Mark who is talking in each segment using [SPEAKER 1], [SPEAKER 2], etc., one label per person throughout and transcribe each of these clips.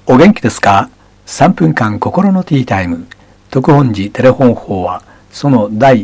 [SPEAKER 1] お元気ですか？ 3 分間心のティータイム。特本寺テレフォン法はその第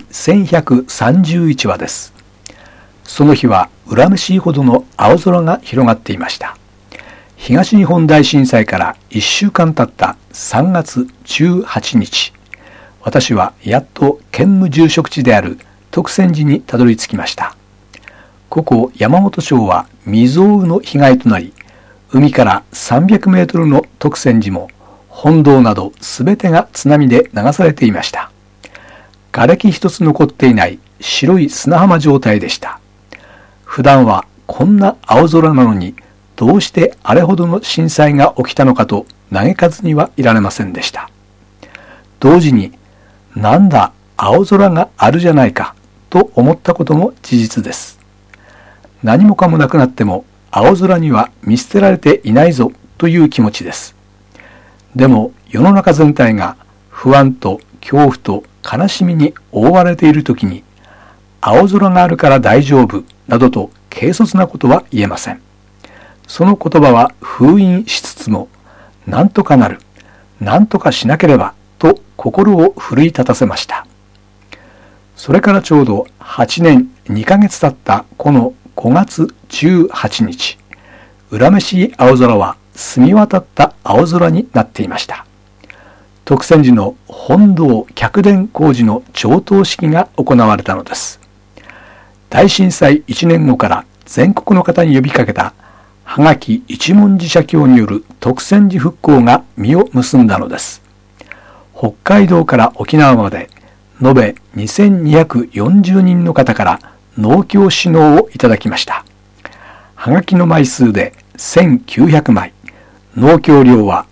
[SPEAKER 1] 1131話です。その日は恨めしいほどの青空が広がっていました。東日本大震災から1週間経った3月18日、私はやっと兼務住職地である徳泉寺にたどり着きました。ここ山本町は未曾有の被害となり、海から300メートルの徳泉寺も本堂などすべてが津波で流されていました。瓦礫一つ残っていない白い砂浜状態でした。普段はこんな青空なのに、どうしてあれほどの震災が起きたのかと嘆かずにはいられませんでした。同時に、なんだ青空があるじゃないかと思ったことも事実です。何もかもなくなっても青空には見捨てられていないぞという気持ちです。でも世の中全体が不安と恐怖と悲しみに覆われているときに、青空があるから大丈夫などと軽率なことは言えません。その言葉は封印しつつも、なんとかなる、なんとかしなければと心を奮い立たせました。それからちょうど8年2ヶ月経ったこの5月18日、恨めしい青空は澄み渡った青空になっていました。徳泉寺の本堂客殿工事の上棟式が行われたのです。大震災1年後から全国の方に呼びかけたはがき一文字社協による徳泉寺復興が実を結んだのです。北海道から沖縄まで延べ2240人の方から農協指導をいただきました。はがきの枚数で1900枚、農協料は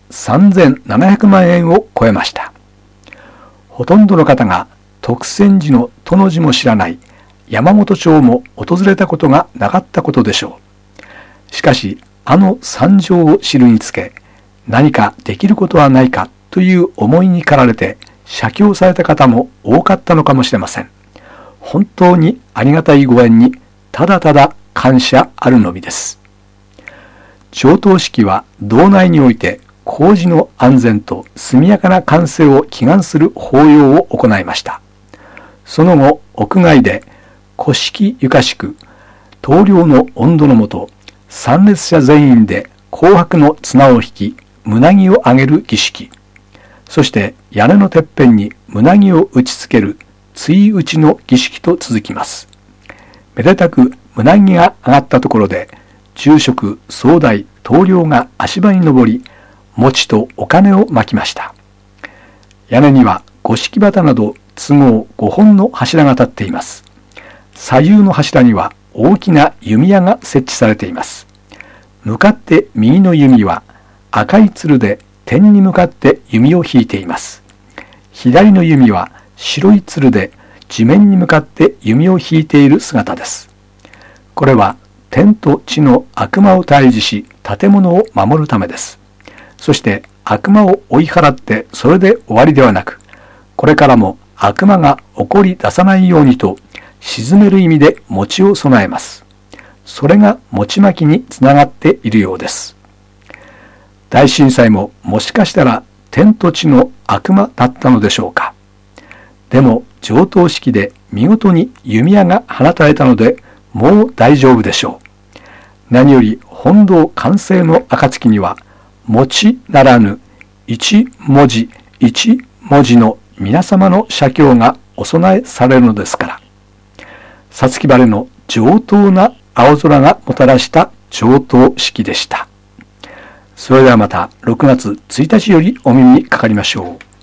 [SPEAKER 1] 3700万円を超えました。ほとんどの方が徳泉寺のとの字も知らない山本町も訪れたことがなかったことでしょう。しかし、あの惨状を知るにつけ、何かできることはないかという思いに駆られて写経された方も多かったのかもしれません。本当にありがたいご縁にただただ感謝あるのみです。上棟式は道内において工事の安全と速やかな完成を祈願する法要を行いました。その後、屋外で古式ゆかしく灯籠の温度のもと、参列者全員で紅白の綱を引き、胸木を上げる儀式、そして屋根のてっぺんに胸木を打ち付ける対打ちの儀式と続きます。めでたく胸木が上がったところで、住職、総代、棟梁が足場に登り、餅とお金をまきました。屋根には五色旗など都合5本の柱が立っています。左右の柱には大きな弓矢が設置されています。向かって右の弓は赤い鶴で天に向かって弓を引いています。左の弓は白い鶴で地面に向かって弓を引いている姿です。これは天と地の悪魔を退治し、建物を守るためです。そして悪魔を追い払ってそれで終わりではなく、これからも悪魔が起こり出さないようにと、鎮める意味で餅を備えます。それが餅まきにつながっているようです。大震災ももしかしたら天と地の悪魔だったのでしょうか。でも上棟式で見事に弓矢が放たれたので、もう大丈夫でしょう。何より本堂完成の暁には、餅ならぬ一文字一文字の皆様の写経がお供えされるのですから。五月晴れの上等な青空がもたらした上棟式でした。それではまた6月1日よりお耳にかかりましょう。